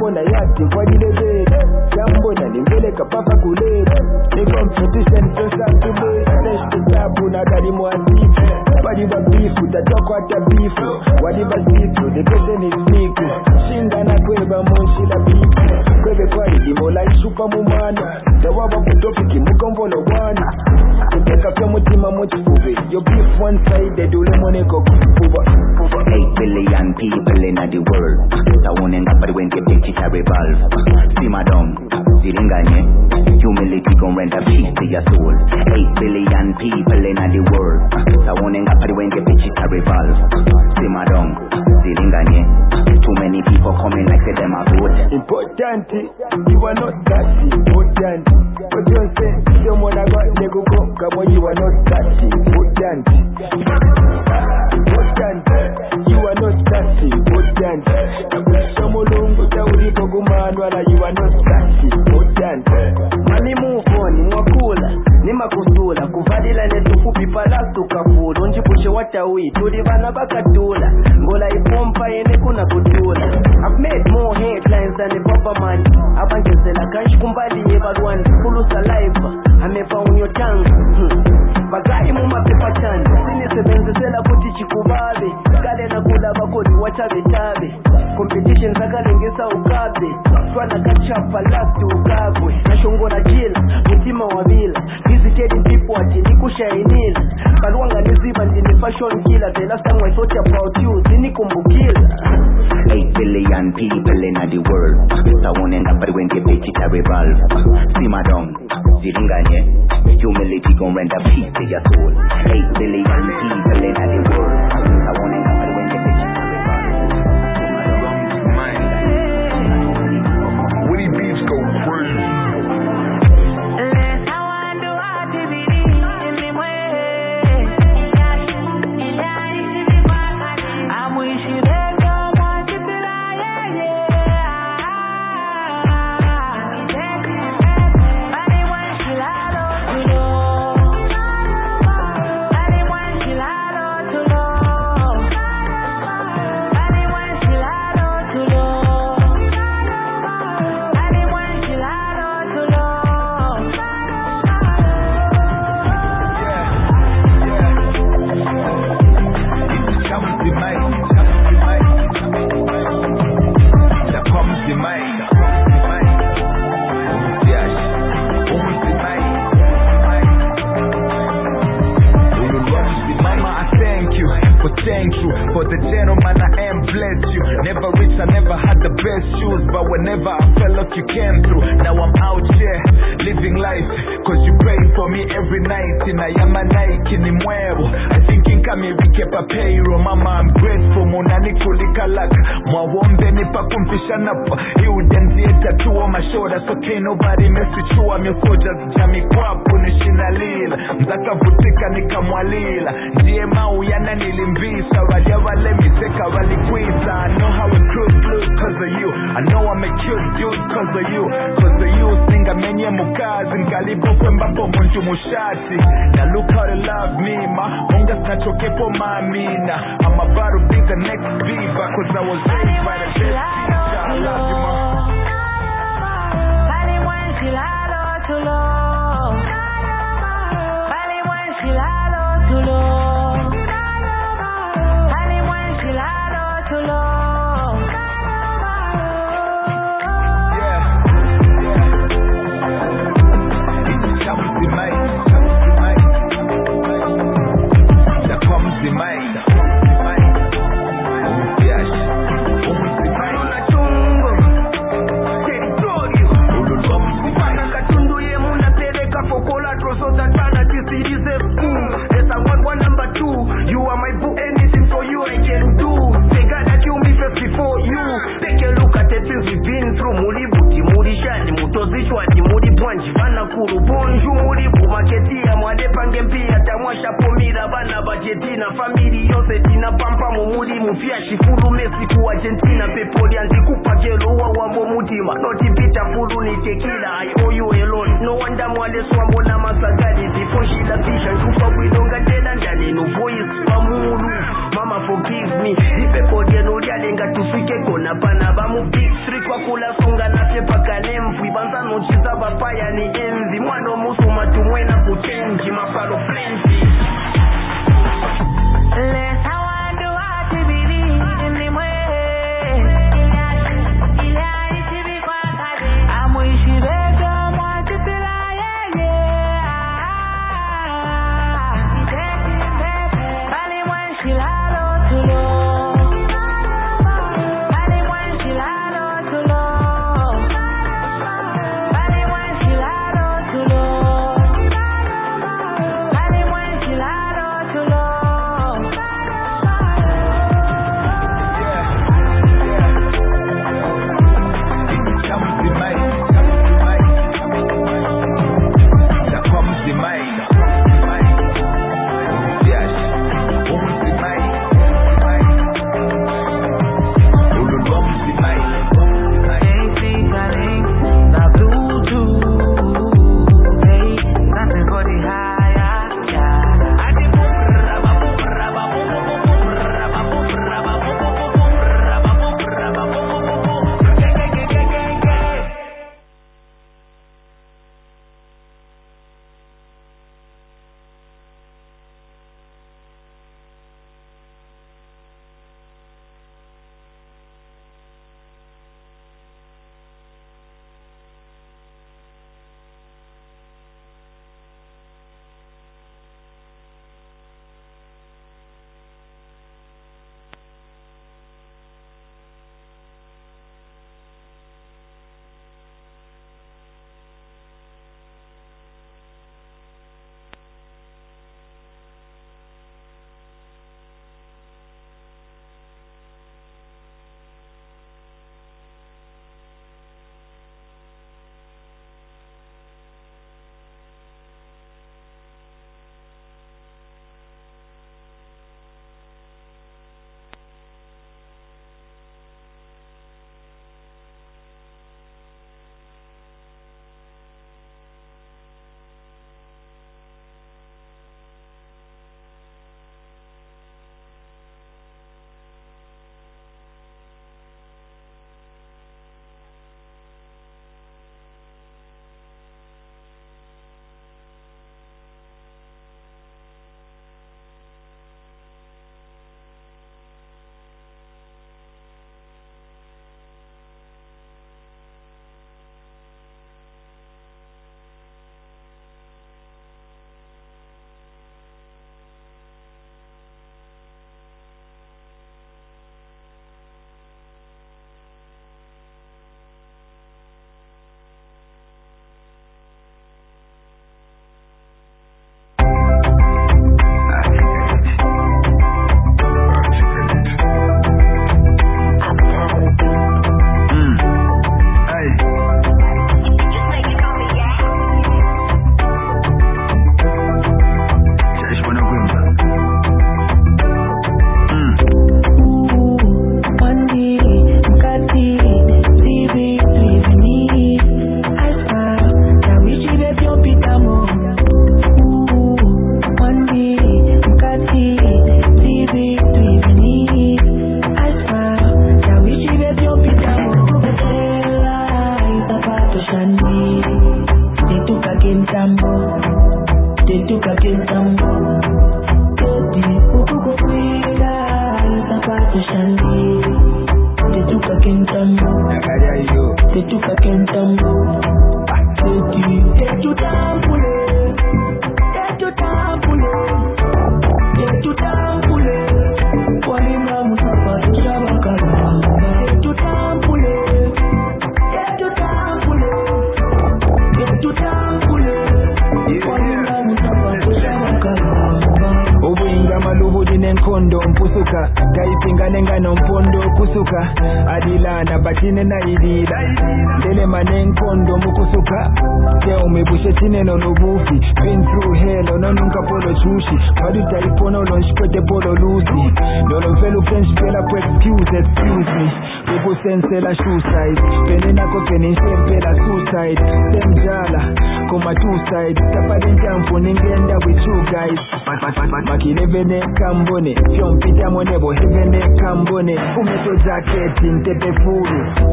na yati mfadile zedi jambo na nimbeleka papa kuleba ni competition tosa kule fresh kitabu na gari mwatifu wadiba bifu tatoko hata bifu wadiba situ depete ni sniku shinda na kweba monshi la bifu kwebe kwa ilimola ishupa mumana dawaba kutofiki mukomvolo wana kuteka kwa mutima mochifuve your beef one sided ule moneko kufuva 8 billion people in the world tawone ngapari wenge bitch to revolve sima down zilinganye humility gon render peace to your soul 8 billion people in the world tawone ngapari wenge bitch to revolve sima down zilinganye too many people coming like them are vote important you are not that important but you say someone I got nego go come you are not that important you are not that important somolongo tauriko kumanwa na you are not that important mani move on mwakula ni makusula kuvadila netukupi palastu kafulu unjipushe watawi tuli vana bakatula ngola ipompa yene kuna kutula I've made more headlines than the proper man abanjezela kanshi kumbali yebalwani kulu saliva amepa unyo tongue bagai muma pepa chani sinisebenzesela kuti chikubabe kale na kula bakoli wachabetabe competition zakalengesa ukabe twana kachapa last ukagwe nashongola jila mutima wabila visited people ati nikushainila balwanga niziba ndini fashion killer the last time I thought about you sinikumbukila 8 billion people in the world tawone ngapari wenge bitch to revolve sima down zilinganye humility gon render peace to your soul 8 billion people in the world tawone ngapari wenge bitch to revolve Winnie Beats go crazy. For the gentleman I am blessed you. Never rich, I never had the best shoes, but whenever I felt like you came through. Now I'm out here living life, cause you pray for me every night. And I am a Nike ni mwebo. I think in kami wikepa payroll. Mama I'm grateful, munani kulikalaka. Mwawombe nipa kumpisha napa. You denzie tattoo on my shoulder, so can't nobody mess with you. I'm your soldiers, jami kwapu nishinalila. Mzaka vutika nikamwalila. Ndiye mau yana nilimbisa. Radia wale miseka walikwisa. I know how it could look cause of you. I know I'm a cute dude cause of you. Cause of you, singa menye mukazi. Nkalibo kwembapo muntu mushati. Now look how they love me, ma. Munga snachokepo mamina. I'm about to be the next diva cause I was raised by the best teacher. I love you, ma. Family yose tina pampa mumuli mufia shifuru mesi ku Argentina pepoli anzikupa kelo wambo mutima noti pita furu ni tequila I owe you alone no wonder mwale swambo na masagadi before she la fisha nkufa kwidonga tena ndani no voice pamulu mama forgive me ipe podi no lialenga tufike kona pana bamu mu big street kwa kula sunga na tepa kalemfu ibanza nochiza bapaya ni enzi mwano musu matumwe na kuchenji mafalo flenji. Let's how I do I to believe in the way. I'm wishing better want to feel Bali when she lalo to low. Bali when she lalo to low. Bali when she lalo to low. Bali when she lalo to low. adilana batine na idila ndele manenkondo mukusuka teo mebushe chine no nubufi been through hell no nunca polo chushi maduta ipono lo nshkwete polo luzi no mfelu french pela po excuse me ubu sense la shoe size penena ko kenishe pela suicide semjala koma two sides tapade njampo ningenda with you guys makilevene kambone fyompita monebo heavene kambone umeto jacket ntepe furu